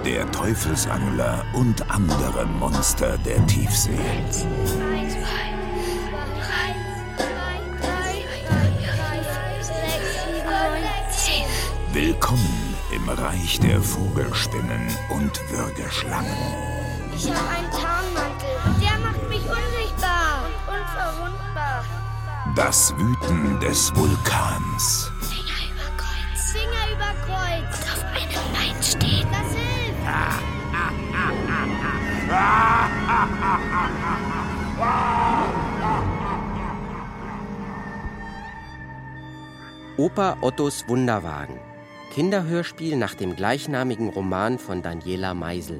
Der Teufelsangler und andere Monster der Tiefsee. 1, 2, 3, 6, 7, 10. Willkommen im Reich der Vogelspinnen und Würgeschlangen. Ich habe einen Tarnmantel und der macht mich unsichtbar und unverwundbar. Das Wüten des Vulkans. Finger über Kreuz. Und auf einem Bein stehen. Das hilft. Opa Ottos Wunderwagen. Kinderhörspiel nach dem gleichnamigen Roman von Daniela Meisel.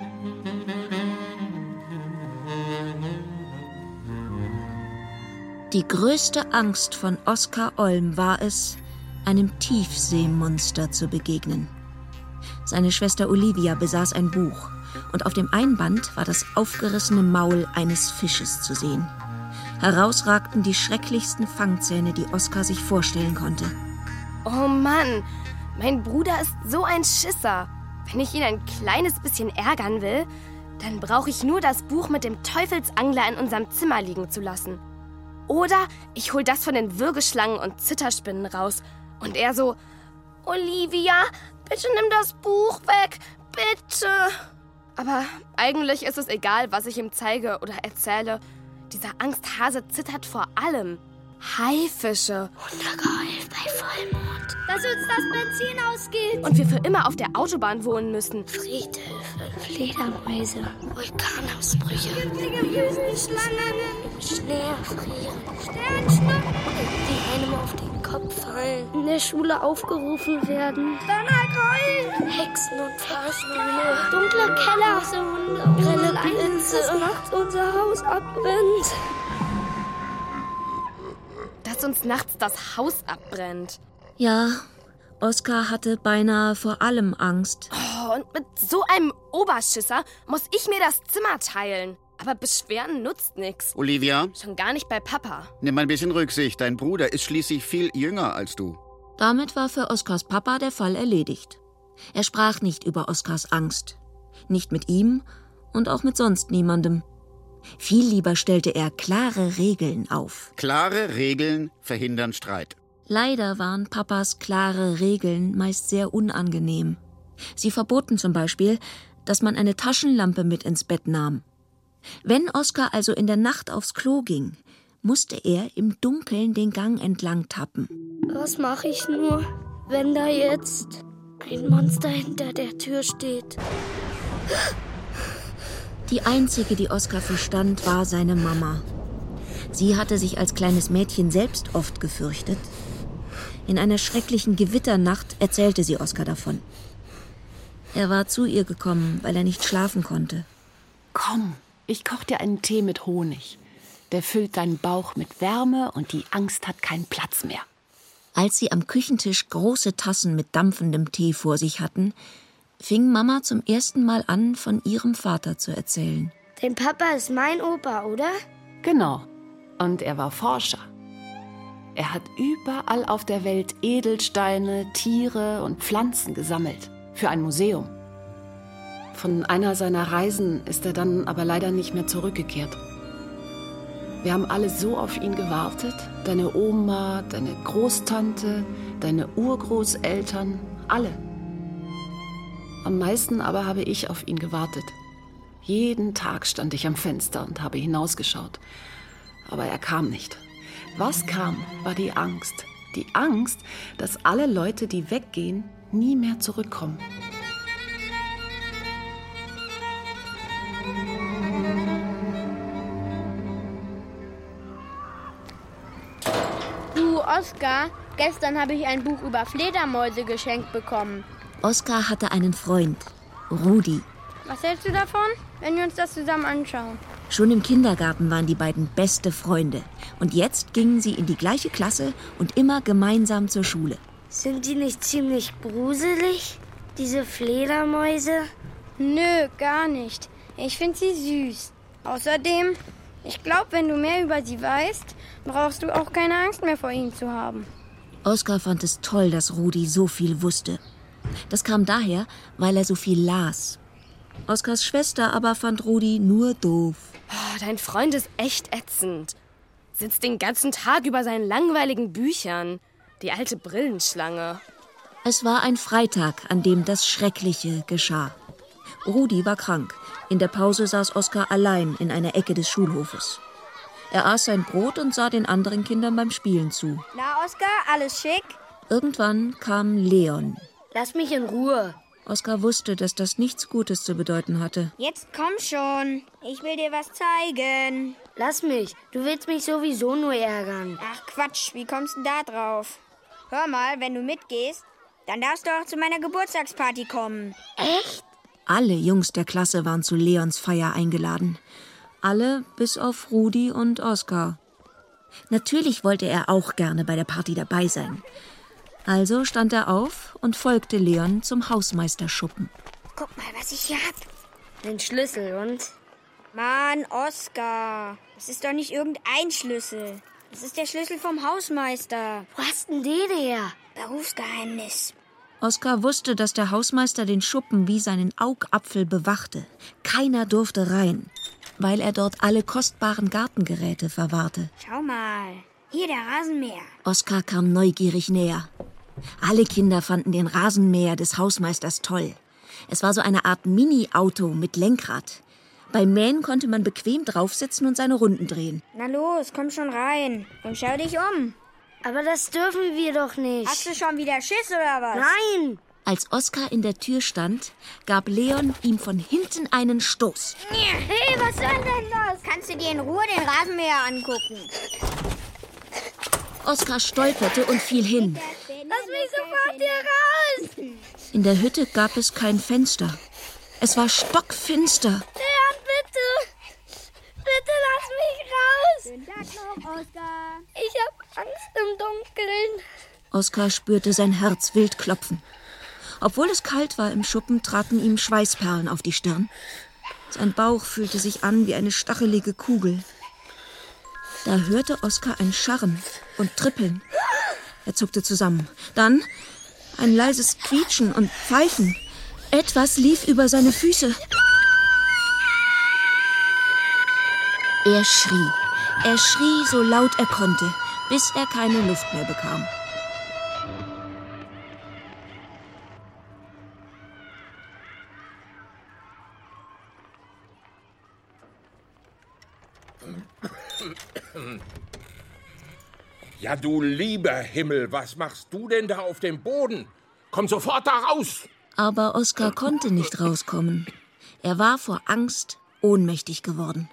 Die größte Angst von Oskar Olm war es, einem Tiefseemonster zu begegnen. Seine Schwester Olivia besaß ein Buch und auf dem Einband war das aufgerissene Maul eines Fisches zu sehen. Heraus ragten die schrecklichsten Fangzähne, die Oskar sich vorstellen konnte. Oh Mann, mein Bruder ist so ein Schisser. Wenn ich ihn ein kleines bisschen ärgern will, dann brauche ich nur das Buch mit dem Teufelsangler in unserem Zimmer liegen zu lassen. Oder ich hol das von den Würgeschlangen und Zitterspinnen raus. Und er so, Olivia, bitte nimm das Buch weg, bitte. Aber eigentlich ist es egal, was ich ihm zeige oder erzähle. Dieser Angsthase zittert vor allem. Haifische. Untergeheult bei Vollmond. Dass uns das Benzin ausgeht. Und wir für immer auf der Autobahn wohnen müssen. Friedhöfe, Fledermäuse, Vulkanausbrüche. Giftige Wüstenschlangen. Im Schnee erfrieren. Sternschnuppen. Die einem auf den Kopf fallen. In der Schule aufgerufen werden. Donnergrollen. Hexen und Fahrstühle. Dunkle Keller. Hunde. Grelle Blitze. Dass nachts unser Haus abbrennt. Dass uns nachts das Haus abbrennt. Ja, Oskar hatte beinahe vor allem Angst. Oh, und mit so einem Oberschisser muss ich mir das Zimmer teilen. Aber Beschweren nutzt nichts. Olivia? Schon gar nicht bei Papa. Nimm ein bisschen Rücksicht. Dein Bruder ist schließlich viel jünger als du. Damit war für Oskars Papa der Fall erledigt. Er sprach nicht über Oskars Angst. Nicht mit ihm und auch mit sonst niemandem. Viel lieber stellte er klare Regeln auf. Klare Regeln verhindern Streit. Leider waren Papas klare Regeln meist sehr unangenehm. Sie verboten zum Beispiel, dass man eine Taschenlampe mit ins Bett nahm. Wenn Oskar also in der Nacht aufs Klo ging, musste er im Dunkeln den Gang entlang tappen. Was mache ich nur, wenn da jetzt ein Monster hinter der Tür steht? Die einzige, die Oskar verstand, war seine Mama. Sie hatte sich als kleines Mädchen selbst oft gefürchtet. In einer schrecklichen Gewitternacht erzählte sie Oskar davon. Er war zu ihr gekommen, weil er nicht schlafen konnte. Komm, ich koch dir einen Tee mit Honig. Der füllt deinen Bauch mit Wärme und die Angst hat keinen Platz mehr. Als sie am Küchentisch große Tassen mit dampfendem Tee vor sich hatten, fing Mama zum ersten Mal an, von ihrem Vater zu erzählen. Dein Papa ist mein Opa, oder? Genau. Und er war Forscher. Er hat überall auf der Welt Edelsteine, Tiere und Pflanzen gesammelt. Für ein Museum. Von einer seiner Reisen ist er dann aber leider nicht mehr zurückgekehrt. Wir haben alle so auf ihn gewartet. Deine Oma, deine Großtante, deine Urgroßeltern, alle. Am meisten aber habe ich auf ihn gewartet. Jeden Tag stand ich am Fenster und habe hinausgeschaut. Aber er kam nicht. Was kam, war die Angst. Die Angst, dass alle Leute, die weggehen, nie mehr zurückkommen. Du, Oskar, gestern habe ich ein Buch über Fledermäuse geschenkt bekommen. Oskar hatte einen Freund, Rudi. Was hältst du davon, wenn wir uns das zusammen anschauen? Schon im Kindergarten waren die beiden beste Freunde. Und jetzt gingen sie in die gleiche Klasse und immer gemeinsam zur Schule. Sind die nicht ziemlich gruselig, diese Fledermäuse? Nö, gar nicht. Ich finde sie süß. Außerdem, ich glaube, wenn du mehr über sie weißt, brauchst du auch keine Angst mehr vor ihnen zu haben. Oskar fand es toll, dass Rudi so viel wusste. Das kam daher, weil er so viel las. Oskars Schwester aber fand Rudi nur doof. Oh, dein Freund ist echt ätzend. Sitzt den ganzen Tag über seinen langweiligen Büchern. Die alte Brillenschlange. Es war ein Freitag, an dem das Schreckliche geschah. Rudi war krank. In der Pause saß Oskar allein in einer Ecke des Schulhofes. Er aß sein Brot und sah den anderen Kindern beim Spielen zu. Na, Oskar, alles schick? Irgendwann kam Leon. Lass mich in Ruhe. Oskar wusste, dass das nichts Gutes zu bedeuten hatte. Jetzt komm schon. Ich will dir was zeigen. Lass mich. Du willst mich sowieso nur ärgern. Ach Quatsch, wie kommst du da drauf? Hör mal, wenn du mitgehst, dann darfst du auch zu meiner Geburtstagsparty kommen. Echt? Alle Jungs der Klasse waren zu Leons Feier eingeladen. Alle bis auf Rudi und Oskar. Natürlich wollte er auch gerne bei der Party dabei sein. Also stand er auf und folgte Leon zum Hausmeisterschuppen. Guck mal, was ich hier hab. Den Schlüssel und? Mann, Oskar, das ist doch nicht irgendein Schlüssel. Das ist der Schlüssel vom Hausmeister. Wo hast denn den her? Berufsgeheimnis. Oskar wusste, dass der Hausmeister den Schuppen wie seinen Augapfel bewachte. Keiner durfte rein, weil er dort alle kostbaren Gartengeräte verwahrte. Schau mal, hier der Rasenmäher. Oskar kam neugierig näher. Alle Kinder fanden den Rasenmäher des Hausmeisters toll. Es war so eine Art Mini-Auto mit Lenkrad. Beim Mähen konnte man bequem draufsitzen und seine Runden drehen. Na los, komm schon rein und schau dich um. Aber das dürfen wir doch nicht. Hast du schon wieder Schiss oder was? Nein! Als Oskar in der Tür stand, gab Leon ihm von hinten einen Stoß. Hey, was soll denn das? Kannst du dir in Ruhe den Rasenmäher angucken? Oskar stolperte und fiel hin. Lass mich sofort hier raus! In der Hütte gab es kein Fenster. Es war stockfinster. Leon, bitte! Bitte lass mich raus! Schönen Tag noch, Oskar. Ich hab Angst im Dunkeln. Oskar spürte sein Herz wild klopfen. Obwohl es kalt war im Schuppen, traten ihm Schweißperlen auf die Stirn. Sein Bauch fühlte sich an wie eine stachelige Kugel. Da hörte Oskar ein Scharren und Trippeln. Er zuckte zusammen. Dann ein leises Quietschen und Pfeifen. Etwas lief über seine Füße. Er schrie so laut er konnte, bis er keine Luft mehr bekam. Ja, du lieber Himmel, was machst du denn da auf dem Boden? Komm sofort da raus! Aber Oskar konnte nicht rauskommen. Er war vor Angst ohnmächtig geworden.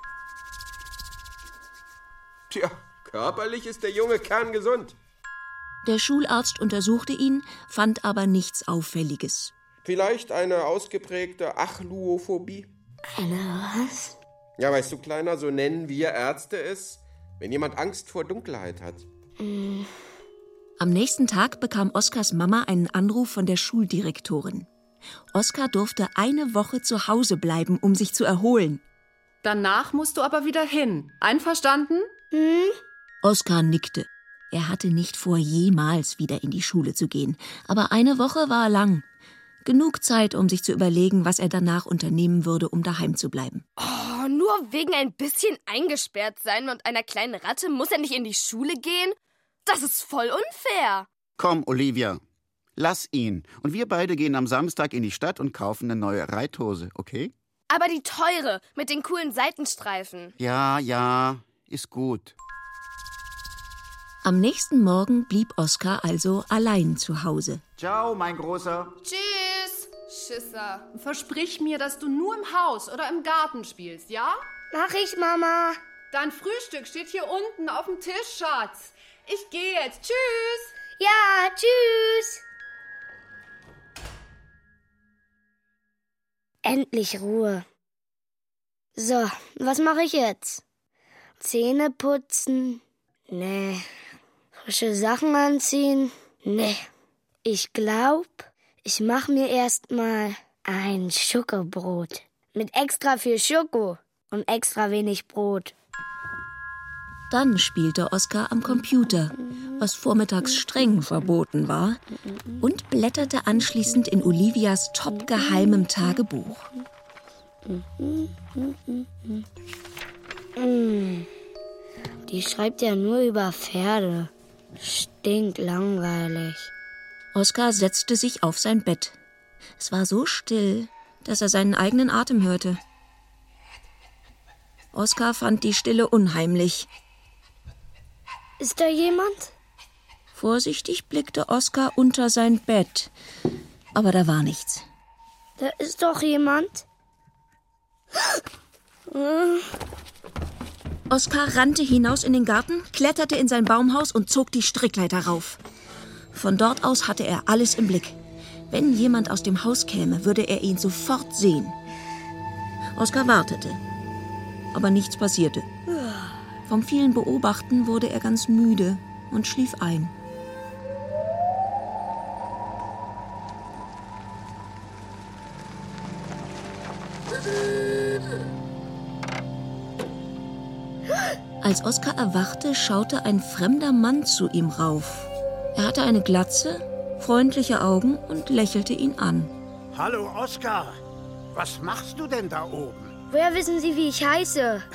Tja, körperlich ist der junge kerngesund. Der Schularzt untersuchte ihn, fand aber nichts Auffälliges. Vielleicht eine ausgeprägte Achluophobie? Eine was? Ja, weißt du, Kleiner, so nennen wir Ärzte es, wenn jemand Angst vor Dunkelheit hat. Am nächsten Tag bekam Oskars Mama einen Anruf von der Schuldirektorin. Oskar durfte eine Woche zu Hause bleiben, um sich zu erholen. Danach musst du aber wieder hin. Einverstanden? Oskar nickte. Er hatte nicht vor, jemals wieder in die Schule zu gehen. Aber eine Woche war lang. Genug Zeit, um sich zu überlegen, was er danach unternehmen würde, um daheim zu bleiben. Oh, nur wegen ein bisschen eingesperrt sein und einer kleinen Ratte muss er nicht in die Schule gehen? Das ist voll unfair. Komm, Olivia, lass ihn. Und wir beide gehen am Samstag in die Stadt und kaufen eine neue Reithose, okay? Aber die teure, mit den coolen Seitenstreifen. Ja, ist gut. Am nächsten Morgen blieb Oskar also allein zu Hause. Ciao, mein Großer. Tschüss, Schisser. Versprich mir, dass du nur im Haus oder im Garten spielst, ja? Mach ich, Mama. Dein Frühstück steht hier unten auf dem Tisch, Schatz. Ich gehe jetzt. Tschüss. Ja, tschüss. Endlich Ruhe. So, was mache ich jetzt? Zähne putzen? Nee. Frische Sachen anziehen? Nee. Ich glaube, ich mache mir erstmal ein Schokobrot. Mit extra viel Schoko und extra wenig Brot. dann spielte Oskar am Computer, was vormittags streng verboten war, und blätterte anschließend in Olivias topgeheimem Tagebuch. Die schreibt ja nur über Pferde. Stinklangweilig. Oskar setzte sich auf sein Bett. Es war so still, dass er seinen eigenen Atem hörte. Oskar fand die Stille unheimlich. Ist da jemand? Vorsichtig blickte Oskar unter sein Bett, aber da war nichts. Da ist doch jemand. Oskar rannte hinaus in den Garten, kletterte in sein Baumhaus und zog die Strickleiter rauf. Von dort aus hatte er alles im Blick. Wenn jemand aus dem Haus käme, würde er ihn sofort sehen. Oskar wartete, aber nichts passierte. Vom vielen Beobachten wurde er ganz müde und schlief ein. Als Oskar erwachte, schaute ein fremder Mann zu ihm rauf. Er hatte eine Glatze, freundliche Augen und lächelte ihn an. Hallo Oskar, was machst du denn da oben? Woher wissen Sie, wie ich heiße?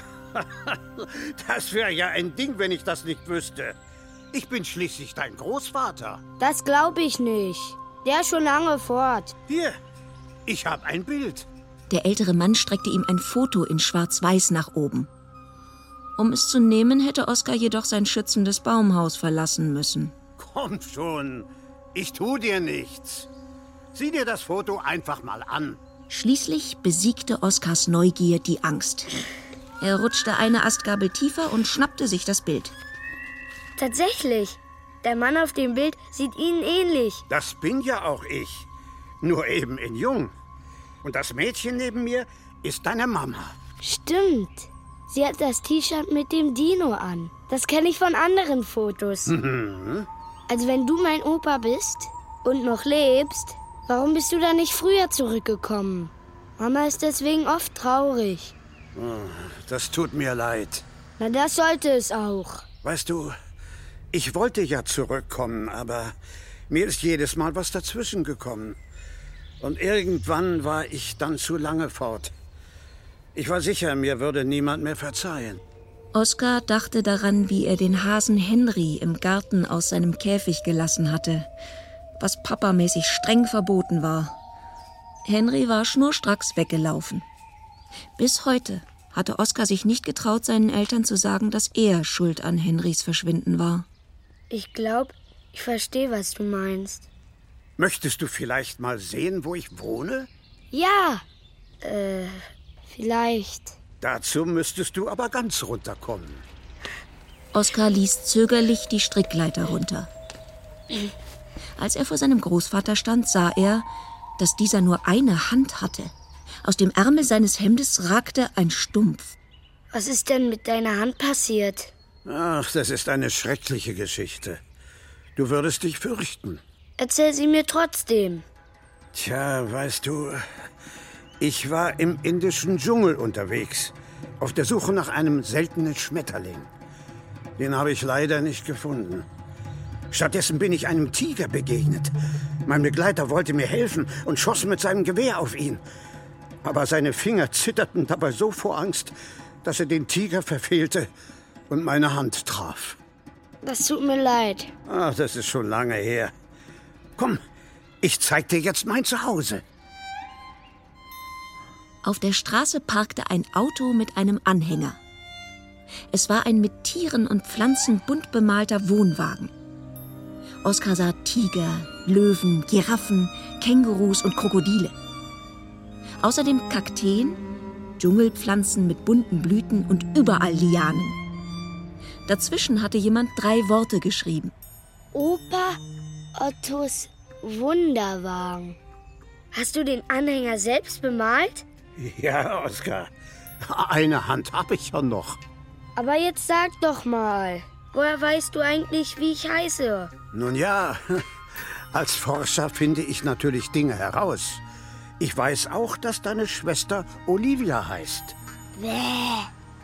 Das wäre ja ein Ding, wenn ich das nicht wüsste. Ich bin schließlich dein Großvater. Das glaube ich nicht. Der ist schon lange fort. Hier, ich habe ein Bild. Der ältere Mann streckte ihm ein Foto in Schwarz-Weiß nach oben. Um es zu nehmen, hätte Oskar jedoch sein schützendes Baumhaus verlassen müssen. Komm schon, ich tu dir nichts. Sieh dir das Foto einfach mal an. Schließlich besiegte Oskars Neugier die Angst. Er rutschte eine Astgabel tiefer und schnappte sich das Bild. Tatsächlich, der Mann auf dem Bild sieht Ihnen ähnlich. Das bin ja auch ich, nur eben in jung. Und das Mädchen neben mir ist deine Mama. Stimmt. Sie hat das T-Shirt mit dem Dino an. Das kenne ich von anderen Fotos. Also wenn du mein Opa bist und noch lebst, warum bist du dann nicht früher zurückgekommen? Mama ist deswegen oft traurig. Das tut mir leid. Na, das sollte es auch. Weißt du, ich wollte ja zurückkommen, aber mir ist jedes Mal was dazwischen gekommen. Und irgendwann war ich dann zu lange fort. Ich war sicher, mir würde niemand mehr verzeihen. Oskar dachte daran, wie er den Hasen Henry im Garten aus seinem Käfig gelassen hatte, was papamäßig streng verboten war. Henry war schnurstracks weggelaufen. Bis heute hatte Oskar sich nicht getraut, seinen Eltern zu sagen, dass er schuld an Henrys Verschwinden war. Ich glaube, ich verstehe, was du meinst. Möchtest du vielleicht mal sehen, wo ich wohne? Ja, vielleicht. Dazu müsstest du aber ganz runterkommen. Oskar ließ zögerlich die Strickleiter runter. Als er vor seinem Großvater stand, sah er, dass dieser nur eine Hand hatte. Aus dem Ärmel seines Hemdes ragte ein Stumpf. Was ist denn mit deiner Hand passiert? Ach, das ist eine schreckliche Geschichte. Du würdest dich fürchten. Erzähl sie mir trotzdem. Tja, weißt du, ich war im indischen Dschungel unterwegs, auf der Suche nach einem seltenen Schmetterling. Den habe ich leider nicht gefunden. Stattdessen bin ich einem Tiger begegnet. Mein Begleiter wollte mir helfen und schoss mit seinem Gewehr auf ihn. Aber seine Finger zitterten dabei so vor Angst, dass er den Tiger verfehlte und meine Hand traf. Das tut mir leid. Ach, das ist schon lange her. Komm, ich zeig dir jetzt mein Zuhause. Auf der Straße parkte ein Auto mit einem Anhänger. Es war ein mit Tieren und Pflanzen bunt bemalter Wohnwagen. Oskar sah Tiger, Löwen, Giraffen, Kängurus und Krokodile. Außerdem Kakteen, Dschungelpflanzen mit bunten Blüten und überall Lianen. Dazwischen hatte jemand 3 Worte geschrieben. Opa Ottos Wunderwagen. Hast du den Anhänger selbst bemalt? Ja, Oskar. Eine Hand habe ich ja noch. Aber jetzt sag doch mal, woher weißt du eigentlich, wie ich heiße? Nun ja, als Forscher finde ich natürlich Dinge heraus. Ich weiß auch, dass deine Schwester Olivia heißt. Bäh.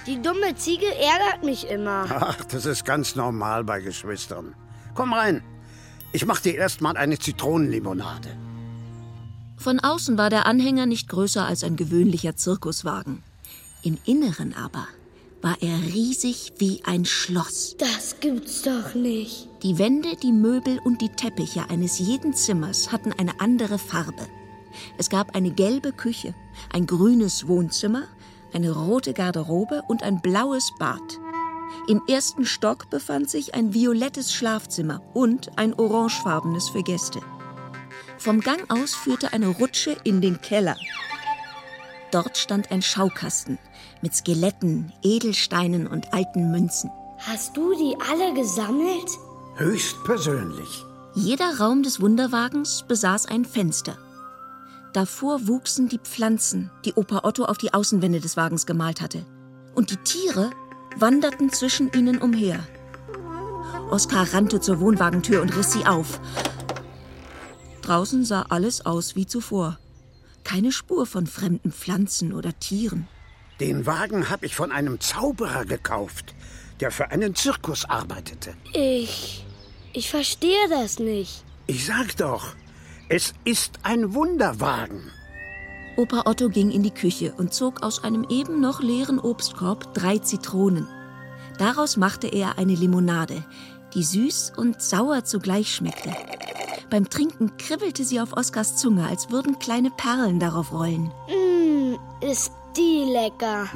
Die dumme Ziege ärgert mich immer. Ach, das ist ganz normal bei Geschwistern. Komm rein. Ich mach dir erst mal eine Zitronenlimonade. Von außen war der Anhänger nicht größer als ein gewöhnlicher Zirkuswagen. Im Inneren aber war er riesig wie ein Schloss. Das gibt's doch nicht. Die Wände, die Möbel und die Teppiche eines jeden Zimmers hatten eine andere Farbe. Es gab eine gelbe Küche, ein grünes Wohnzimmer, eine rote Garderobe und ein blaues Bad. Im ersten Stock befand sich ein violettes Schlafzimmer und ein orangefarbenes für Gäste. Vom Gang aus führte eine Rutsche in den Keller. Dort stand ein Schaukasten mit Skeletten, Edelsteinen und alten Münzen. Hast du die alle gesammelt? Höchstpersönlich. Jeder Raum des Wunderwagens besaß ein Fenster. Davor wuchsen die Pflanzen, die Opa Otto auf die Außenwände des Wagens gemalt hatte. Und die Tiere wanderten zwischen ihnen umher. Oskar rannte zur Wohnwagentür und riss sie auf. Draußen sah alles aus wie zuvor. Keine Spur von fremden Pflanzen oder Tieren. Den Wagen habe ich von einem Zauberer gekauft, der für einen Zirkus arbeitete. Ich verstehe das nicht. Ich sag doch, es ist ein Wunderwagen. Opa Otto ging in die Küche und zog aus einem eben noch leeren Obstkorb 3 Zitronen. Daraus machte er eine Limonade, die süß und sauer zugleich schmeckte. Beim Trinken kribbelte sie auf Oskars Zunge, als würden kleine Perlen darauf rollen. Ist die lecker.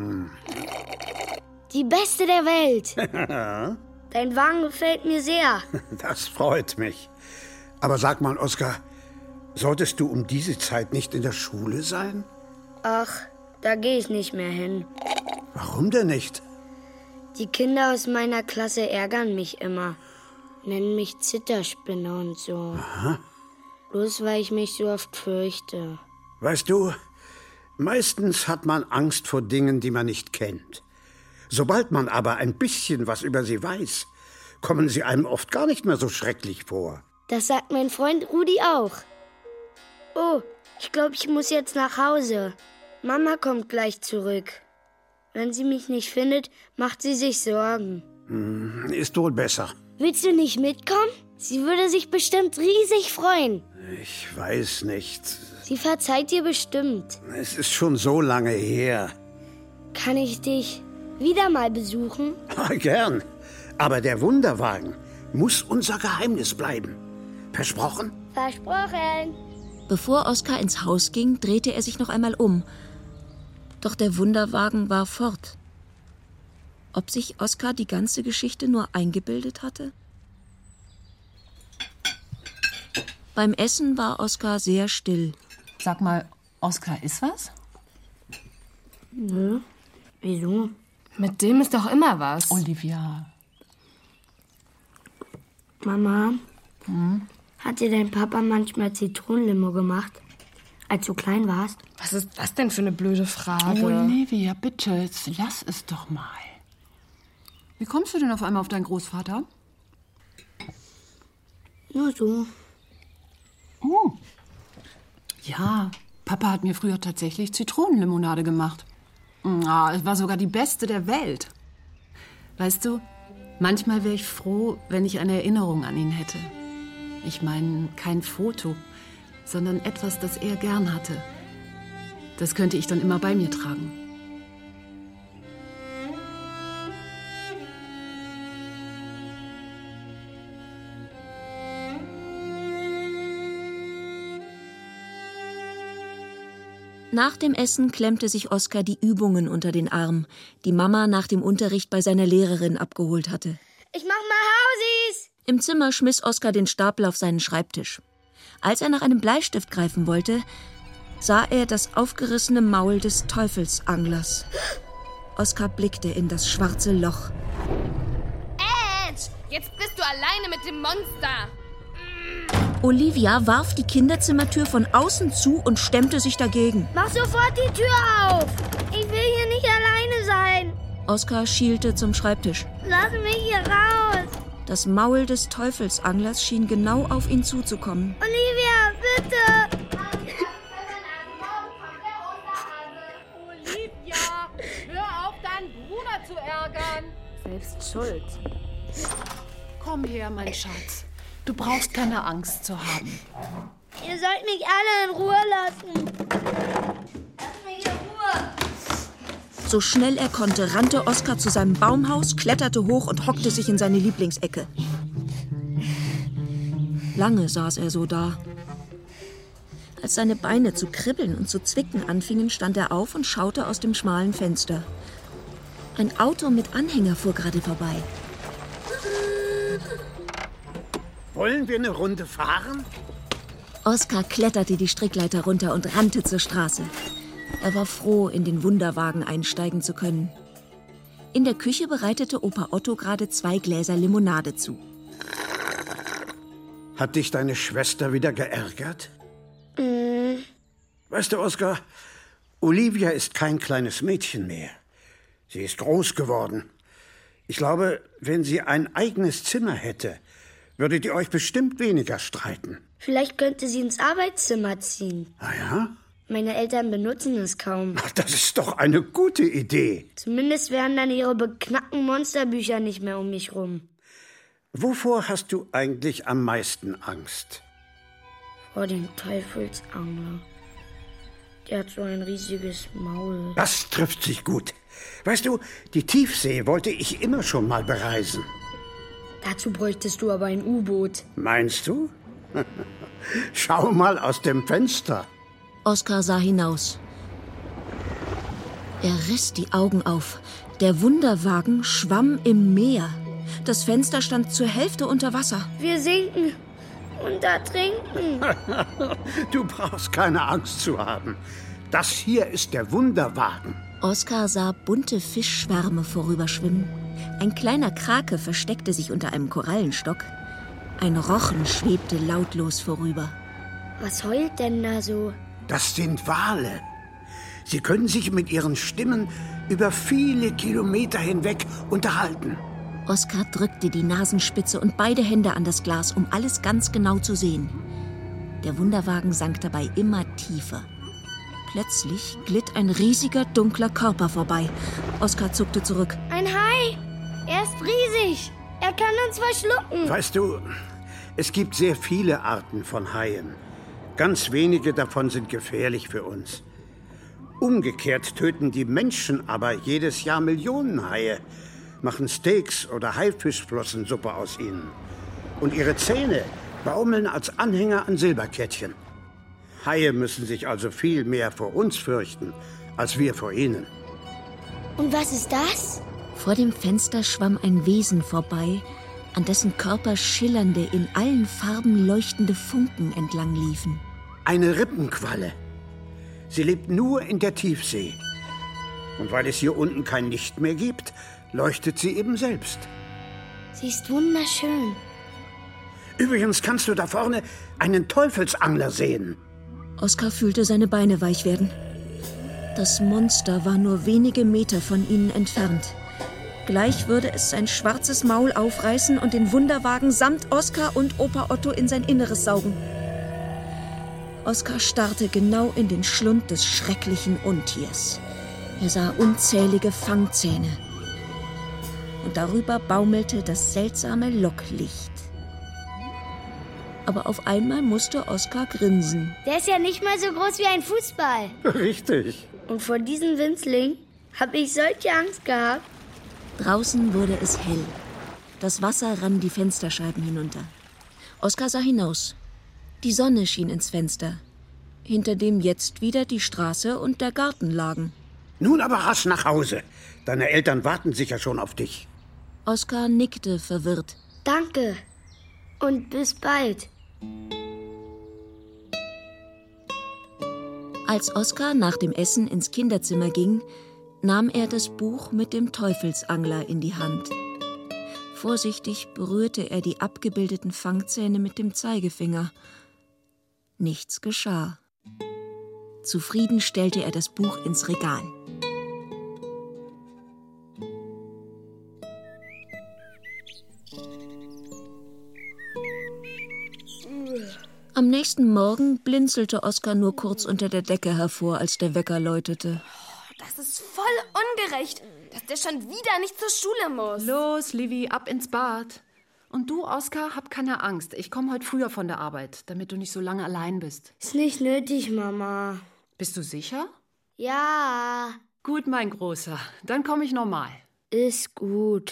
Die beste der Welt. Dein Wagen gefällt mir sehr. Das freut mich. Aber sag mal, Oskar, solltest du um diese Zeit nicht in der Schule sein? Ach, da gehe ich nicht mehr hin. Warum denn nicht? Die Kinder aus meiner Klasse ärgern mich immer. Nennen mich Zitterspinne und so. Aha. Bloß weil ich mich so oft fürchte. Weißt du, meistens hat man Angst vor Dingen, die man nicht kennt. Sobald man aber ein bisschen was über sie weiß, kommen sie einem oft gar nicht mehr so schrecklich vor. Das sagt mein Freund Rudi auch. Oh, ich glaube, ich muss jetzt nach Hause. Mama kommt gleich zurück. Wenn sie mich nicht findet, macht sie sich Sorgen. Ist wohl besser. Willst du nicht mitkommen? Sie würde sich bestimmt riesig freuen. Ich weiß nicht. Sie verzeiht dir bestimmt. Es ist schon so lange her. Kann ich dich wieder mal besuchen? Gern. Aber der Wunderwagen muss unser Geheimnis bleiben. Versprochen? Versprochen. Bevor Oskar ins Haus ging, drehte er sich noch einmal um. Doch der Wunderwagen war fort. Ob sich Oskar die ganze Geschichte nur eingebildet hatte? Beim Essen war Oskar sehr still. Sag mal, Oskar, ist was? Nö. Wieso? Mit dem ist doch immer was. Olivia. Mama, hat dir dein Papa manchmal Zitronenlimo gemacht, als du klein warst? Was ist das denn für eine blöde Frage? Olivia, bitte, jetzt lass es doch mal. Wie kommst du denn auf einmal auf deinen Großvater? Nur so. Ja, Papa hat mir früher tatsächlich Zitronenlimonade gemacht. Es war sogar die beste der Welt. Weißt du, manchmal wäre ich froh, wenn ich eine Erinnerung an ihn hätte. Ich meine, kein Foto, sondern etwas, das er gern hatte. Das könnte ich dann immer bei mir tragen. Nach dem Essen klemmte sich Oskar die Übungen unter den Arm, die Mama nach dem Unterricht bei seiner Lehrerin abgeholt hatte. Ich mach mal Hausis! Im Zimmer schmiss Oskar den Stapel auf seinen Schreibtisch. Als er nach einem Bleistift greifen wollte, sah er das aufgerissene Maul des Teufelsanglers. Oskar blickte in das schwarze Loch. Edge, jetzt bist du alleine mit dem Monster. Olivia warf die Kinderzimmertür von außen zu und stemmte sich dagegen. Mach sofort die Tür auf! Ich will hier nicht alleine sein. Oskar schielte zum Schreibtisch. Lass mich hier raus! Das Maul des Teufelsanglers schien genau auf ihn zuzukommen. Olivia, bitte! Olivia, hör auf, dein schuld. Komm her, mein Schatz. Du brauchst keine Angst zu haben. Ihr sollt mich alle in Ruhe lassen. Lasst mich in Ruhe. So schnell er konnte, rannte Oskar zu seinem Baumhaus, kletterte hoch und hockte sich in seine Lieblingsecke. Lange saß er so da. Als seine Beine zu kribbeln und zu zwicken anfingen, stand er auf und schaute aus dem schmalen Fenster. Ein Auto mit Anhänger fuhr gerade vorbei. Wollen wir eine Runde fahren? Oskar kletterte die Strickleiter runter und rannte zur Straße. Er war froh, in den Wunderwagen einsteigen zu können. In der Küche bereitete Opa Otto gerade 2 Gläser Limonade zu. Hat dich deine Schwester wieder geärgert? Weißt du, Oskar, Olivia ist kein kleines Mädchen mehr. Sie ist groß geworden. Ich glaube, wenn sie ein eigenes Zimmer hätte, würdet ihr euch bestimmt weniger streiten. Vielleicht könnte sie ins Arbeitszimmer ziehen. Ah ja? Meine Eltern benutzen es kaum. Ach, das ist doch eine gute Idee. Zumindest wären dann ihre beknackten Monsterbücher nicht mehr um mich rum. Wovor hast du eigentlich am meisten Angst? Vor dem Teufelsangler. Der hat so ein riesiges Maul. Das trifft sich gut. Weißt du, die Tiefsee wollte ich immer schon mal bereisen. Dazu bräuchtest du aber ein U-Boot. Meinst du? Schau mal aus dem Fenster. Oskar sah hinaus. Er riss die Augen auf. Der Wunderwagen schwamm im Meer. Das Fenster stand zur Hälfte unter Wasser. Wir sinken und ertrinken. Du brauchst keine Angst zu haben. Das hier ist der Wunderwagen. Oskar sah bunte Fischschwärme vorüberschwimmen. Ein kleiner Krake versteckte sich unter einem Korallenstock. Ein Rochen schwebte lautlos vorüber. Was heult denn da so? Das sind Wale. Sie können sich mit ihren Stimmen über viele Kilometer hinweg unterhalten. Oskar drückte die Nasenspitze und beide Hände an das Glas, um alles ganz genau zu sehen. Der Wunderwagen sank dabei immer tiefer. Plötzlich glitt ein riesiger, dunkler Körper vorbei. Oskar zuckte zurück. Ein Hai! Er ist riesig! Er kann uns verschlucken! Weißt du, es gibt sehr viele Arten von Haien. Ganz wenige davon sind gefährlich für uns. Umgekehrt töten die Menschen aber jedes Jahr Millionen Haie, machen Steaks oder Haifischflossensuppe aus ihnen. Und ihre Zähne baumeln als Anhänger an Silberkettchen. Haie müssen sich also viel mehr vor uns fürchten, als wir vor ihnen. Und was ist das? Vor dem Fenster schwamm ein Wesen vorbei, an dessen Körper schillernde, in allen Farben leuchtende Funken entlang liefen. Eine Rippenqualle. Sie lebt nur in der Tiefsee. Und weil es hier unten kein Licht mehr gibt, leuchtet sie eben selbst. Sie ist wunderschön. Übrigens kannst du da vorne einen Teufelsangler sehen. Oskar fühlte seine Beine weich werden. Das Monster war nur wenige Meter von ihnen entfernt. Gleich würde es sein schwarzes Maul aufreißen und den Wunderwagen samt Oskar und Opa Otto in sein Inneres saugen. Oskar starrte genau in den Schlund des schrecklichen Untiers. Er sah unzählige Fangzähne. Und darüber baumelte das seltsame Locklicht. Aber auf einmal musste Oskar grinsen. Der ist ja nicht mal so groß wie ein Fußball. Richtig. Und vor diesem Winzling habe ich solche Angst gehabt. Draußen wurde es hell. Das Wasser rann die Fensterscheiben hinunter. Oskar sah hinaus. Die Sonne schien ins Fenster, hinter dem jetzt wieder die Straße und der Garten lagen. Nun aber rasch nach Hause. Deine Eltern warten sicher schon auf dich. Oskar nickte verwirrt. Danke und bis bald. Als Oskar nach dem Essen ins Kinderzimmer ging, nahm er das Buch mit dem Teufelsangler in die Hand. Vorsichtig berührte er die abgebildeten Fangzähne mit dem Zeigefinger. Nichts geschah. Zufrieden stellte er das Buch ins Regal. Am nächsten Morgen blinzelte Oskar nur kurz unter der Decke hervor, als der Wecker läutete. Das ist voll ungerecht. dass der schon wieder nicht zur Schule muss. Los, Livy, ab ins Bad. Und du, Oskar, hab keine Angst. Ich komme heute früher von der Arbeit, damit du nicht so lange allein bist. Ist nicht nötig, Mama. Bist du sicher? Ja. Gut, mein Großer. Dann komme ich nochmal. Ist gut.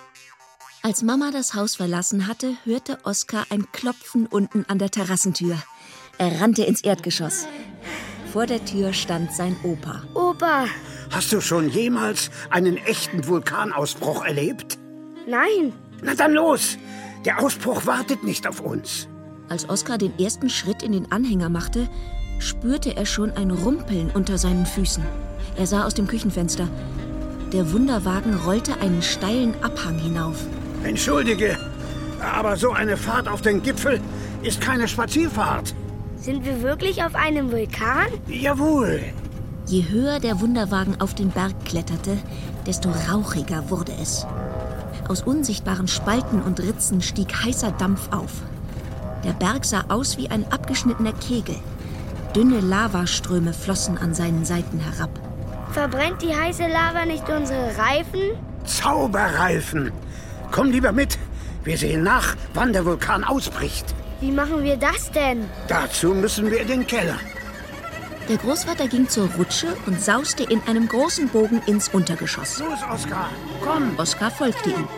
Als Mama das Haus verlassen hatte, hörte Oskar ein Klopfen unten an der Terrassentür. Er rannte ins Erdgeschoss. Vor der Tür stand sein Opa. Opa! Hast du schon jemals einen echten Vulkanausbruch erlebt? Nein. Na dann los! Der Ausbruch wartet nicht auf uns. Als Oskar den ersten Schritt in den Anhänger machte, spürte er schon ein Rumpeln unter seinen Füßen. Er sah aus dem Küchenfenster. Der Wunderwagen rollte einen steilen Abhang hinauf. Entschuldige, aber so eine Fahrt auf den Gipfel ist keine Spazierfahrt. Sind wir wirklich auf einem Vulkan? Jawohl. Je höher der Wunderwagen auf den Berg kletterte, desto rauchiger wurde es. Aus unsichtbaren Spalten und Ritzen stieg heißer Dampf auf. Der Berg sah aus wie ein abgeschnittener Kegel. Dünne Lavaströme flossen an seinen Seiten herab. Verbrennt die heiße Lava nicht unsere Reifen? Zauberreifen! Komm lieber mit. Wir sehen nach, wann der Vulkan ausbricht. Wie machen wir das denn? Dazu müssen wir in den Keller. Der Großvater ging zur Rutsche und sauste in einem großen Bogen ins Untergeschoss. Los, Oskar, komm! Oskar folgte ihm.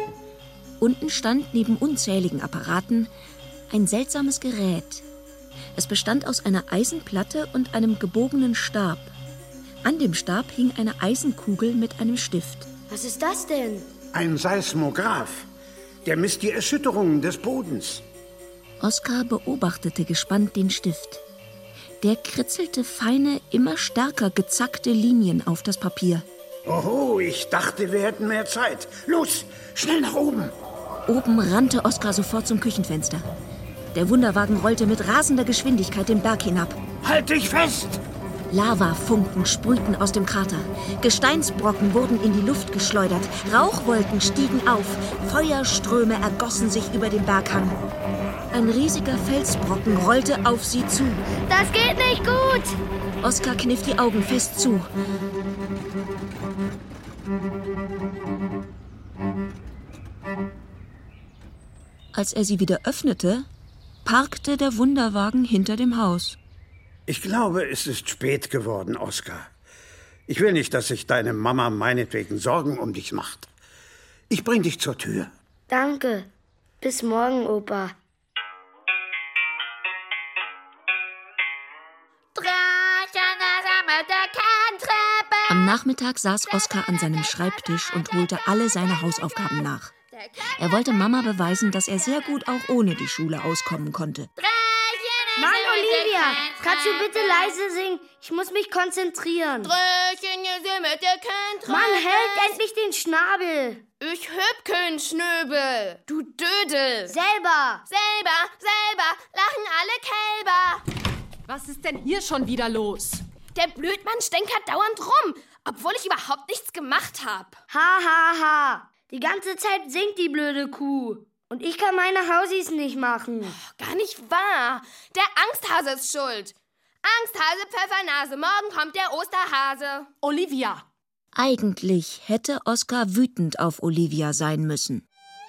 Unten stand neben unzähligen Apparaten ein seltsames Gerät. Es bestand aus einer Eisenplatte und einem gebogenen Stab. An dem Stab hing eine Eisenkugel mit einem Stift. Was ist das denn? Ein Seismograph. Der misst die Erschütterungen des Bodens. Oskar beobachtete gespannt den Stift. Der kritzelte feine, immer stärker gezackte Linien auf das Papier. Oho, ich dachte, wir hätten mehr Zeit. Los, schnell nach oben. Oben rannte Oskar sofort zum Küchenfenster. Der Wunderwagen rollte mit rasender Geschwindigkeit den Berg hinab. Halt dich fest! Lavafunken sprühten aus dem Krater. Gesteinsbrocken wurden in die Luft geschleudert. Rauchwolken stiegen auf. Feuerströme ergossen sich über den Berghang. Ein riesiger Felsbrocken rollte auf sie zu. Das geht nicht gut! Oskar kniff die Augen fest zu. Als er sie wieder öffnete, parkte der Wunderwagen hinter dem Haus. Ich glaube, es ist spät geworden, Oskar. Ich will nicht, dass sich deine Mama meinetwegen Sorgen um dich macht. Ich bring dich zur Tür. Danke. Bis morgen, Opa. Am Nachmittag saß Oskar an seinem Schreibtisch und holte alle seine Hausaufgaben nach. Er wollte Mama beweisen, dass er sehr gut auch ohne die Schule auskommen konnte. Mann, Olivia, kannst du bitte leise singen? Ich muss mich konzentrieren. Mann, hält endlich den Schnabel. Ich hab keinen Schnöbel. Du Dödel. Selber. Lachen alle Kälber. Was ist denn hier schon wieder los? Der Blödmann stänkert dauernd rum, obwohl ich überhaupt nichts gemacht hab. Ha, ha, ha. Die ganze Zeit singt die blöde Kuh. Und ich kann meine Hausis nicht machen. Gar nicht wahr. Der Angsthase ist schuld. Angsthase, Pfeffernase, morgen kommt der Osterhase. Olivia. Eigentlich hätte Oskar wütend auf Olivia sein müssen.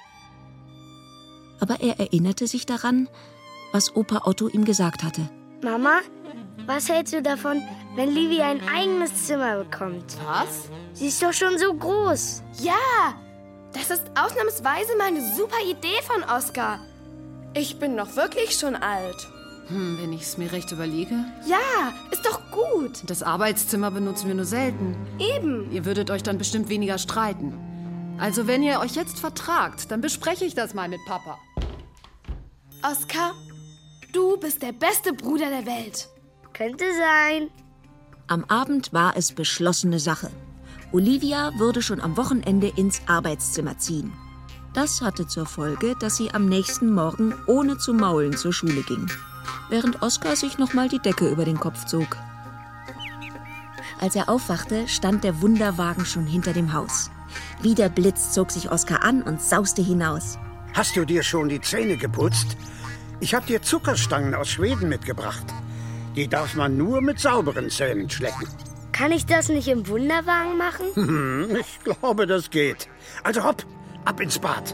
Aber er erinnerte sich daran, was Opa Otto ihm gesagt hatte. Mama, was hältst du davon, wenn Livy ein eigenes Zimmer bekommt? Was? Sie ist doch schon so groß. Ja, das ist ausnahmsweise mal eine super Idee von Oskar. Ich bin doch wirklich schon alt. Wenn ich es mir recht überlege. Ja, ist doch gut. Das Arbeitszimmer benutzen wir nur selten. Eben. Ihr würdet euch dann bestimmt weniger streiten. Also wenn ihr euch jetzt vertragt, dann bespreche ich das mal mit Papa. Oskar, du bist der beste Bruder der Welt. Könnte sein. Am Abend war es beschlossene Sache. Olivia würde schon am Wochenende ins Arbeitszimmer ziehen. Das hatte zur Folge, dass sie am nächsten Morgen ohne zu maulen zur Schule ging, während Oskar sich noch mal die Decke über den Kopf zog. Als er aufwachte, stand der Wunderwagen schon hinter dem Haus. Wie der Blitz zog sich Oskar an und sauste hinaus. Hast du dir schon die Zähne geputzt? Ich habe dir Zuckerstangen aus Schweden mitgebracht. Die darf man nur mit sauberen Zähnen schlecken. Kann ich das nicht im Wunderwagen machen? Ich glaube, das geht. Also hopp, ab ins Bad.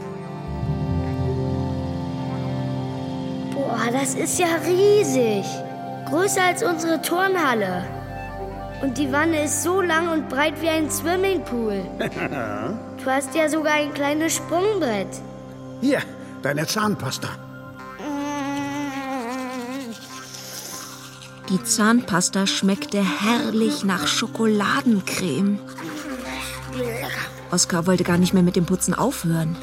Boah, das ist ja riesig. Größer als unsere Turnhalle. Und die Wanne ist so lang und breit wie ein Swimmingpool. Du hast ja sogar ein kleines Sprungbrett. Hier, deine Zahnpasta. Die Zahnpasta schmeckte herrlich nach Schokoladencreme. Oskar wollte gar nicht mehr mit dem Putzen aufhören.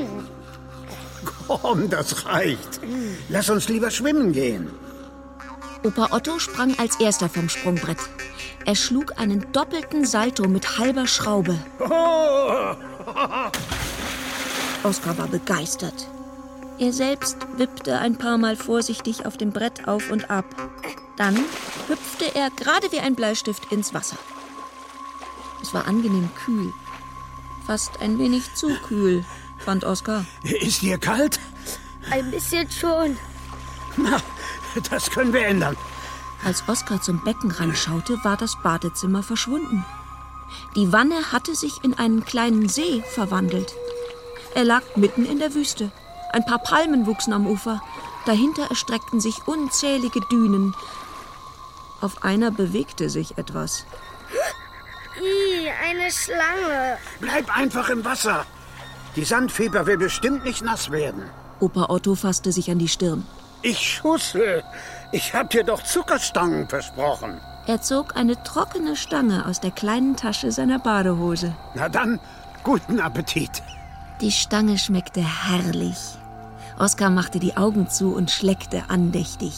Komm, das reicht. Lass uns lieber schwimmen gehen. Opa Otto sprang als erster vom Sprungbrett. Er schlug einen doppelten Salto mit halber Schraube. Oskar war begeistert. Er selbst wippte ein paar Mal vorsichtig auf dem Brett auf und ab. Dann hüpfte er gerade wie ein Bleistift ins Wasser. Es war angenehm kühl. Fast ein wenig zu kühl, fand Oskar. Ist dir kalt? Ein bisschen schon. Na, das können wir ändern. Als Oskar zum Beckenrand schaute, war das Badezimmer verschwunden. Die Wanne hatte sich in einen kleinen See verwandelt. Er lag mitten in der Wüste. Ein paar Palmen wuchsen am Ufer. Dahinter erstreckten sich unzählige Dünen. Auf einer bewegte sich etwas. Eine Schlange. Bleib einfach im Wasser. Die Sandfieber will bestimmt nicht nass werden. Opa Otto fasste sich an die Stirn. Ich Schussel. Ich hab dir doch Zuckerstangen versprochen. Er zog eine trockene Stange aus der kleinen Tasche seiner Badehose. Na dann, guten Appetit. Die Stange schmeckte herrlich. Oskar machte die Augen zu und schleckte andächtig.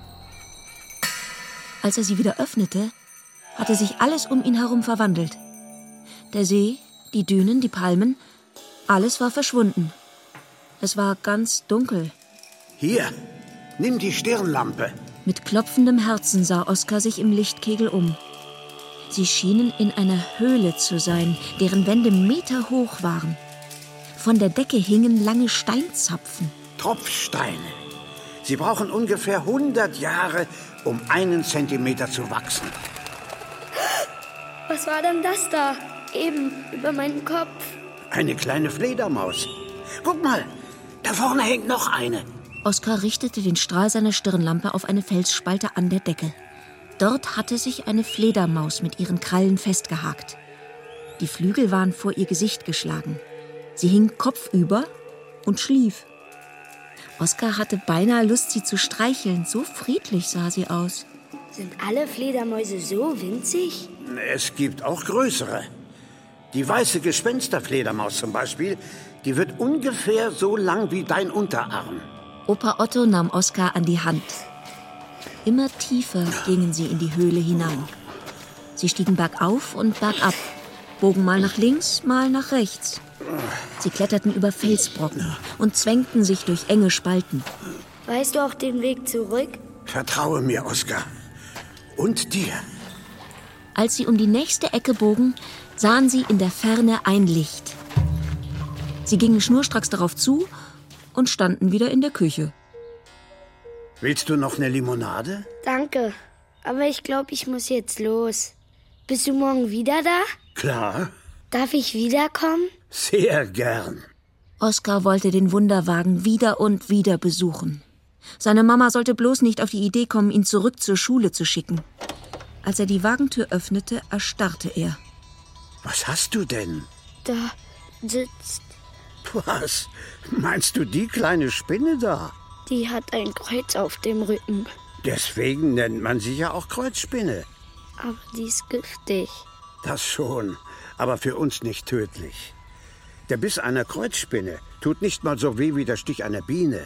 Als er sie wieder öffnete, hatte sich alles um ihn herum verwandelt. Der See, die Dünen, die Palmen, alles war verschwunden. Es war ganz dunkel. Hier, nimm die Stirnlampe. Mit klopfendem Herzen sah Oskar sich im Lichtkegel um. Sie schienen in einer Höhle zu sein, deren Wände meterhoch waren. Von der Decke hingen lange Steinzapfen. Tropfsteine. Sie brauchen ungefähr 100 Jahre, um 1 Zentimeter zu wachsen. Was war denn das da? Eben über meinen Kopf. Eine kleine Fledermaus. Guck mal, da vorne hängt noch eine. Oskar richtete den Strahl seiner Stirnlampe auf eine Felsspalte an der Decke. Dort hatte sich eine Fledermaus mit ihren Krallen festgehakt. Die Flügel waren vor ihr Gesicht geschlagen. Sie hing kopfüber und schlief. Oskar hatte beinahe Lust, sie zu streicheln. So friedlich sah sie aus. Sind alle Fledermäuse so winzig? Es gibt auch größere. Die weiße Gespensterfledermaus zum Beispiel, die wird ungefähr so lang wie dein Unterarm. Opa Otto nahm Oskar an die Hand. Immer tiefer gingen sie in die Höhle hinein. Sie stiegen bergauf und bergab, bogen mal nach links, mal nach rechts. Sie kletterten über Felsbrocken und zwängten sich durch enge Spalten. Weißt du auch den Weg zurück? Vertraue mir, Oskar. Und dir. Als sie um die nächste Ecke bogen, sahen sie in der Ferne ein Licht. Sie gingen schnurstracks darauf zu und standen wieder in der Küche. Willst du noch eine Limonade? Danke, aber ich glaube, ich muss jetzt los. Bist du morgen wieder da? Klar. Darf ich wiederkommen? Sehr gern. Oskar wollte den Wunderwagen wieder und wieder besuchen. Seine Mama sollte bloß nicht auf die Idee kommen, ihn zurück zur Schule zu schicken. Als er die Wagentür öffnete, erstarrte er. Was hast du denn? Da sitzt... Was? Meinst du die kleine Spinne da? Die hat ein Kreuz auf dem Rücken. Deswegen nennt man sie ja auch Kreuzspinne. Aber die ist giftig. Das schon, aber für uns nicht tödlich. Der Biss einer Kreuzspinne tut nicht mal so weh wie der Stich einer Biene.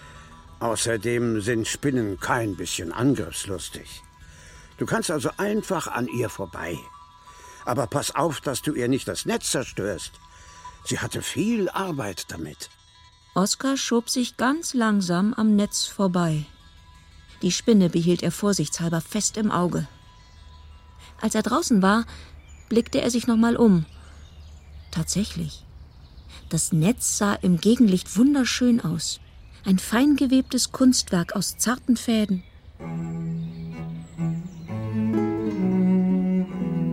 Außerdem sind Spinnen kein bisschen angriffslustig. Du kannst also einfach an ihr vorbei. Aber pass auf, dass du ihr nicht das Netz zerstörst. Sie hatte viel Arbeit damit. Oskar schob sich ganz langsam am Netz vorbei. Die Spinne behielt er vorsichtshalber fest im Auge. Als er draußen war, blickte er sich nochmal um. Tatsächlich. Das Netz sah im Gegenlicht wunderschön aus. Ein fein gewebtes Kunstwerk aus zarten Fäden.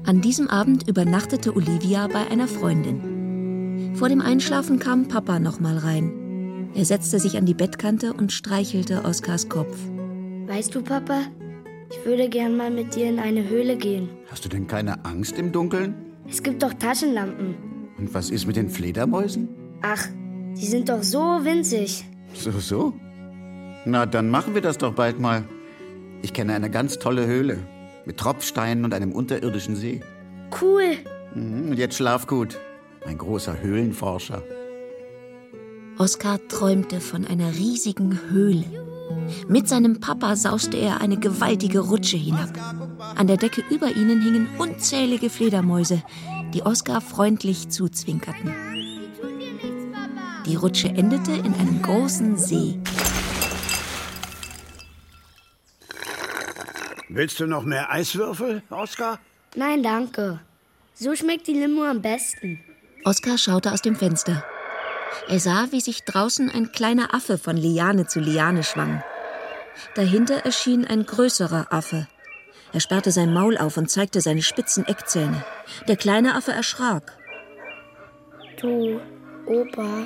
An diesem Abend übernachtete Olivia bei einer Freundin. Vor dem Einschlafen kam Papa noch mal rein. Er setzte sich an die Bettkante und streichelte Oskars Kopf. Weißt du, Papa, ich würde gern mal mit dir in eine Höhle gehen. Hast du denn keine Angst im Dunkeln? Es gibt doch Taschenlampen. Und was ist mit den Fledermäusen? Ach, die sind doch so winzig. So? Na, dann machen wir das doch bald mal. Ich kenne eine ganz tolle Höhle. Mit Tropfsteinen und einem unterirdischen See. Cool. Und jetzt schlaf gut. Ein großer Höhlenforscher. Oskar träumte von einer riesigen Höhle. Mit seinem Papa sauste er eine gewaltige Rutsche hinab. An der Decke über ihnen hingen unzählige Fledermäuse, die Oskar freundlich zuzwinkerten. Die Rutsche endete in einem großen See. Willst du noch mehr Eiswürfel, Oskar? Nein, danke. So schmeckt die Limo am besten. Oskar schaute aus dem Fenster. Er sah, wie sich draußen ein kleiner Affe von Liane zu Liane schwang. Dahinter erschien ein größerer Affe. Er sperrte sein Maul auf und zeigte seine spitzen Eckzähne. Der kleine Affe erschrak. Du, Opa,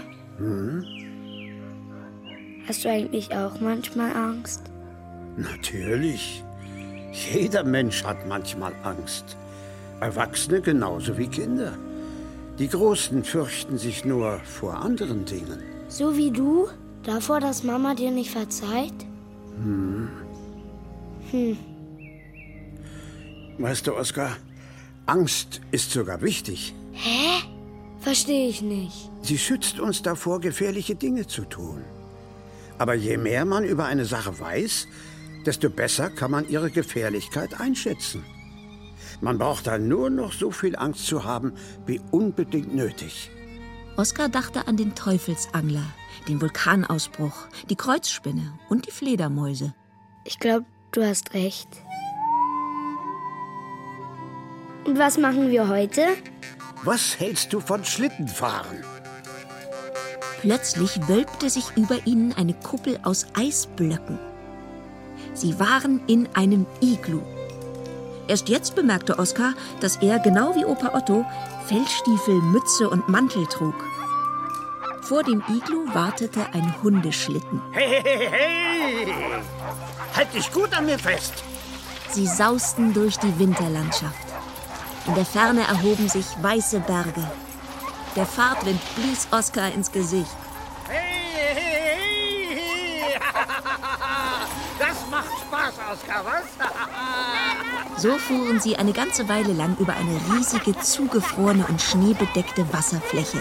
hast du eigentlich auch manchmal Angst? Natürlich. Jeder Mensch hat manchmal Angst. Erwachsene genauso wie Kinder. Die Großen fürchten sich nur vor anderen Dingen. So wie du? Davor, dass Mama dir nicht verzeiht? Weißt du, Oskar, Angst ist sogar wichtig. Hä? Verstehe ich nicht. Sie schützt uns davor, gefährliche Dinge zu tun. Aber je mehr man über eine Sache weiß, desto besser kann man ihre Gefährlichkeit einschätzen. Man braucht dann nur noch so viel Angst zu haben, wie unbedingt nötig. Oskar dachte an den Teufelsangler, den Vulkanausbruch, die Kreuzspinne und die Fledermäuse. Ich glaube, du hast recht. Und was machen wir heute? Was hältst du von Schlittenfahren? Plötzlich wölbte sich über ihnen eine Kuppel aus Eisblöcken. Sie waren in einem Iglu. Erst jetzt bemerkte Oskar, dass er, genau wie Opa Otto, Fellstiefel, Mütze und Mantel trug. Vor dem Iglu wartete ein Hundeschlitten. Hey! Halt dich gut an mir fest! Sie sausten durch die Winterlandschaft. In der Ferne erhoben sich weiße Berge. Der Fahrtwind blies Oskar ins Gesicht. Hey! Das macht Spaß, Oskar, was? So fuhren sie eine ganze Weile lang über eine riesige, zugefrorene und schneebedeckte Wasserfläche.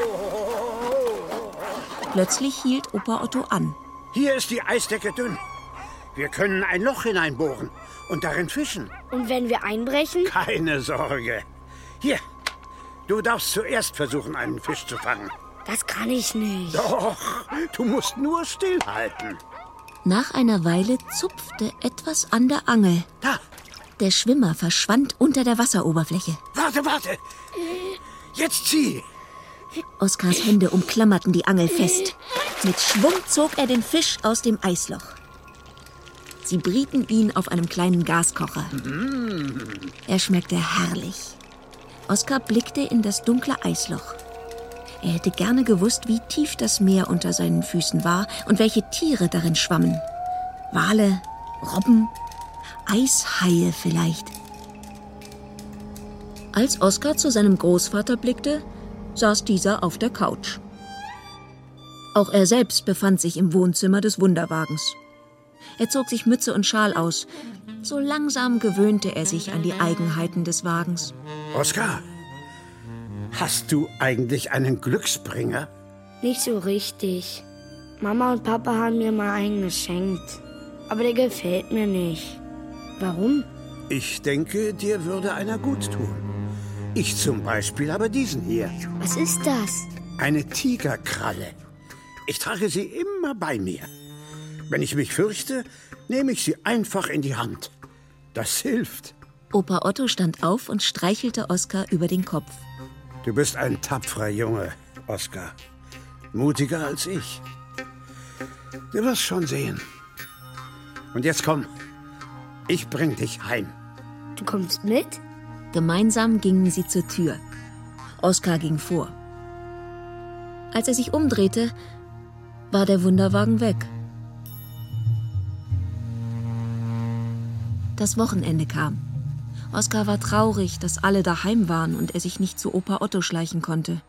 Plötzlich hielt Opa Otto an. Hier ist die Eisdecke dünn. Wir können ein Loch hineinbohren und darin fischen. Und wenn wir einbrechen? Keine Sorge. Hier, du darfst zuerst versuchen, einen Fisch zu fangen. Das kann ich nicht. Doch, du musst nur stillhalten. Nach einer Weile zupfte etwas an der Angel. Da! Der Schwimmer verschwand unter der Wasseroberfläche. Warte! Jetzt zieh! Oskars Hände umklammerten die Angel fest. Mit Schwung zog er den Fisch aus dem Eisloch. Sie brieten ihn auf einem kleinen Gaskocher. Er schmeckte herrlich. Oskar blickte in das dunkle Eisloch. Er hätte gerne gewusst, wie tief das Meer unter seinen Füßen war und welche Tiere darin schwammen. Wale, Robben, Eishaie vielleicht. Als Oskar zu seinem Großvater blickte, saß dieser auf der Couch. Auch er selbst befand sich im Wohnzimmer des Wunderwagens. Er zog sich Mütze und Schal aus. So langsam gewöhnte er sich an die Eigenheiten des Wagens. Oskar, hast du eigentlich einen Glücksbringer? Nicht so richtig. Mama und Papa haben mir mal einen geschenkt. Aber der gefällt mir nicht. Warum? Ich denke, dir würde einer gut tun. Ich zum Beispiel habe diesen hier. Was ist das? Eine Tigerkralle. Ich trage sie immer bei mir. Wenn ich mich fürchte, nehme ich sie einfach in die Hand. Das hilft. Opa Otto stand auf und streichelte Oskar über den Kopf. Du bist ein tapferer Junge, Oskar. Mutiger als ich. Du wirst schon sehen. Und jetzt komm. Ich bring dich heim. Du kommst mit? Gemeinsam gingen sie zur Tür. Oskar ging vor. Als er sich umdrehte, war der Wunderwagen weg. Das Wochenende kam. Oskar war traurig, dass alle daheim waren und er sich nicht zu Opa Otto schleichen konnte.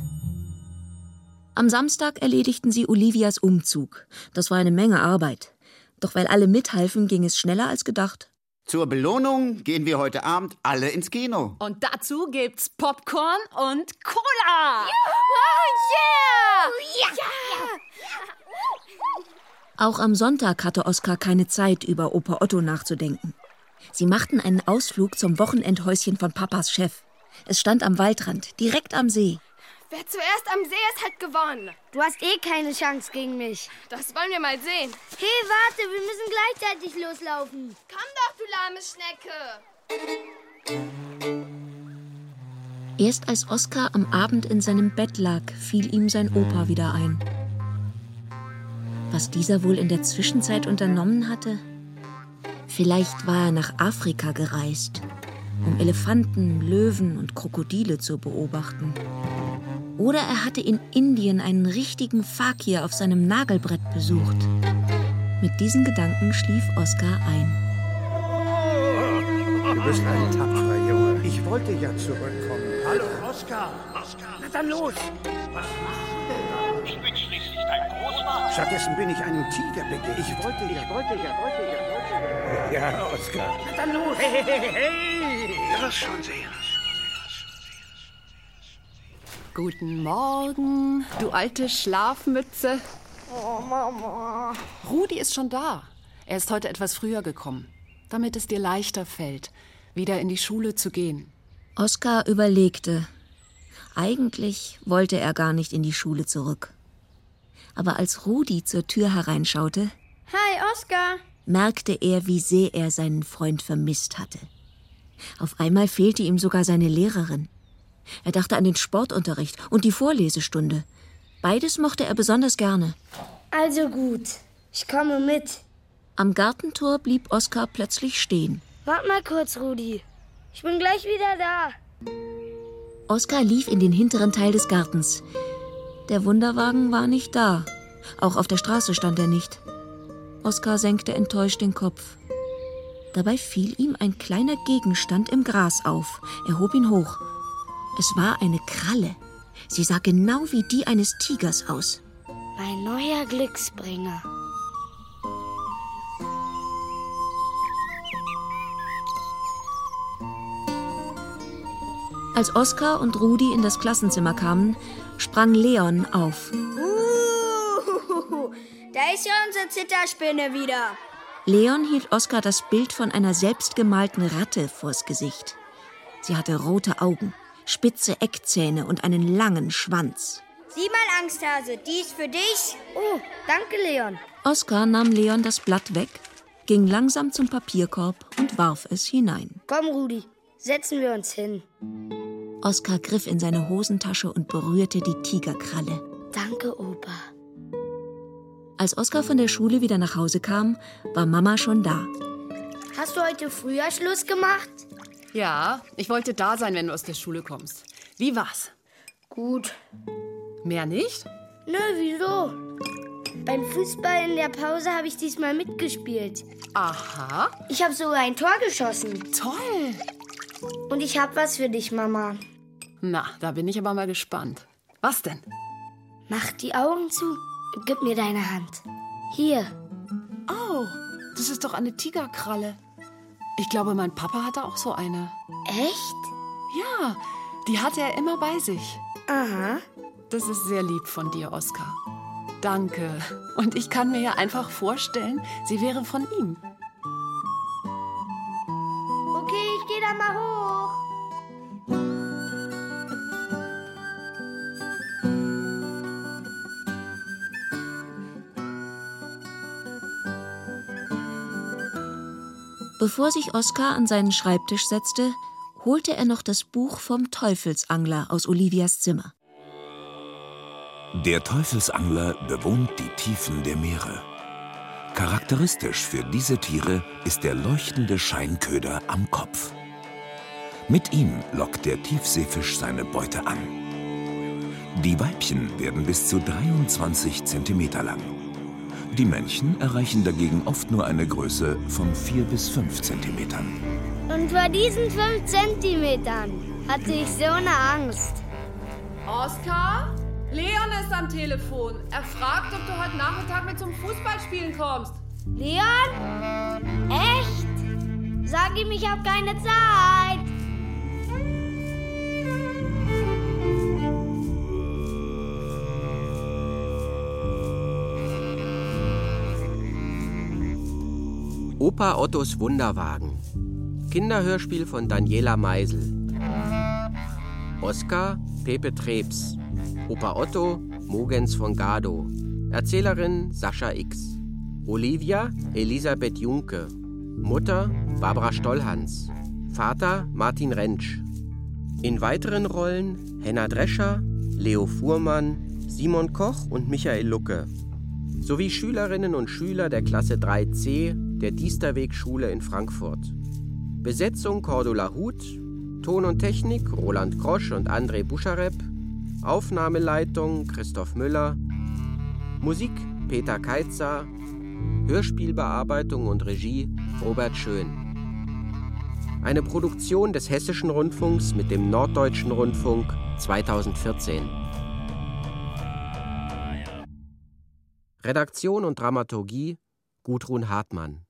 Am Samstag erledigten sie Olivias Umzug. Das war eine Menge Arbeit. Doch weil alle mithalfen, ging es schneller als gedacht. Zur Belohnung gehen wir heute Abend alle ins Kino. Und dazu gibt's Popcorn und Cola. Auch am Sonntag hatte Oskar keine Zeit, über Opa Otto nachzudenken. Sie machten einen Ausflug zum Wochenendhäuschen von Papas Chef. Es stand am Waldrand, direkt am See. Wer zuerst am See ist, hat gewonnen. Du hast eh keine Chance gegen mich. Das wollen wir mal sehen. Hey, warte, wir müssen gleichzeitig loslaufen. Komm doch, du lahme Schnecke. Erst als Oskar am Abend in seinem Bett lag, fiel ihm sein Opa wieder ein. Was dieser wohl in der Zwischenzeit unternommen hatte? Vielleicht war er nach Afrika gereist, um Elefanten, Löwen und Krokodile zu beobachten. Oder er hatte in Indien einen richtigen Fakir auf seinem Nagelbrett besucht. Mit diesen Gedanken schlief Oskar ein. Du bist ein tapferer Junge. Ich wollte ja zurückkommen. Hallo, Oskar. Na dann los. Was machst du denn da? Ich bin schließlich dein Großvater. Stattdessen bin ich einem Tiger begegnet. Ich wollte ja. Ja, Oskar. Na dann los. Hey. Du wirst schon sehen. Guten Morgen, du alte Schlafmütze. Oh, Mama. Rudi ist schon da. Er ist heute etwas früher gekommen, damit es dir leichter fällt, wieder in die Schule zu gehen. Oskar überlegte. Eigentlich wollte er gar nicht in die Schule zurück. Aber als Rudi zur Tür hereinschaute, Hi, Oskar, merkte er, wie sehr er seinen Freund vermisst hatte. Auf einmal fehlte ihm sogar seine Lehrerin. Er dachte an den Sportunterricht und die Vorlesestunde. Beides mochte er besonders gerne. Also gut, ich komme mit. Am Gartentor blieb Oskar plötzlich stehen. Wart mal kurz, Rudi. Ich bin gleich wieder da. Oskar lief in den hinteren Teil des Gartens. Der Wunderwagen war nicht da. Auch auf der Straße stand er nicht. Oskar senkte enttäuscht den Kopf. Dabei fiel ihm ein kleiner Gegenstand im Gras auf. Er hob ihn hoch. Es war eine Kralle. Sie sah genau wie die eines Tigers aus. Mein neuer Glücksbringer. Als Oskar und Rudi in das Klassenzimmer kamen, sprang Leon auf. Da ist ja unsere Zitterspinne wieder. Leon hielt Oskar das Bild von einer selbstgemalten Ratte vors Gesicht. Sie hatte rote Augen, spitze Eckzähne und einen langen Schwanz. Sieh mal, Angsthase, die ist für dich. Oh, danke, Leon. Oskar nahm Leon das Blatt weg, ging langsam zum Papierkorb und warf es hinein. Komm, Rudi, setzen wir uns hin. Oskar griff in seine Hosentasche und berührte die Tigerkralle. Danke, Opa. Als Oskar von der Schule wieder nach Hause kam, war Mama schon da. Hast du heute früher Schluss gemacht? Ja, ich wollte da sein, wenn du aus der Schule kommst. Wie war's? Gut. Mehr nicht? Nö, wieso? Beim Fußball in der Pause habe ich diesmal mitgespielt. Aha. Ich habe sogar ein Tor geschossen. Toll. Und ich habe was für dich, Mama. Na, da bin ich aber mal gespannt. Was denn? Mach die Augen zu und gib mir deine Hand. Hier. Oh, das ist doch eine Tigerkralle. Ich glaube, mein Papa hatte auch so eine. Echt? Ja, die hatte er immer bei sich. Aha. Das ist sehr lieb von dir, Oskar. Danke. Und ich kann mir ja einfach vorstellen, sie wäre von ihm. Okay, ich gehe da mal hoch. Bevor sich Oskar an seinen Schreibtisch setzte, holte er noch das Buch vom Teufelsangler aus Olivias Zimmer. Der Teufelsangler bewohnt die Tiefen der Meere. Charakteristisch für diese Tiere ist der leuchtende Scheinköder am Kopf. Mit ihm lockt der Tiefseefisch seine Beute an. Die Weibchen werden bis zu 23 Zentimeter lang. Die Männchen erreichen dagegen oft nur eine Größe von 4 bis 5 Zentimetern. Und vor diesen 5 Zentimetern hatte ich so eine Angst. Oskar? Leon ist am Telefon. Er fragt, ob du heute Nachmittag mit zum Fußballspielen kommst. Leon? Echt? Sag ihm, ich habe keine Zeit. Opa Ottos Wunderwagen. Kinderhörspiel von Daniela Meisel. Oskar, Pepe Trebs. Opa Otto, Mogens von Gado. Erzählerin Sascha X. Olivia, Elisabeth Junke. Mutter, Barbara Stollhans. Vater, Martin Rentsch. In weiteren Rollen Henna Drescher, Leo Fuhrmann, Simon Koch und Michael Lucke. Sowie Schülerinnen und Schüler der Klasse 3c der Diesterweg-Schule in Frankfurt. Besetzung Cordula Huth, Ton und Technik Roland Grosch und André Buscharep, Aufnahmeleitung Christoph Müller, Musik Peter Keitzer, Hörspielbearbeitung und Regie Robert Schön. Eine Produktion des Hessischen Rundfunks mit dem Norddeutschen Rundfunk 2014. Redaktion und Dramaturgie Gudrun Hartmann.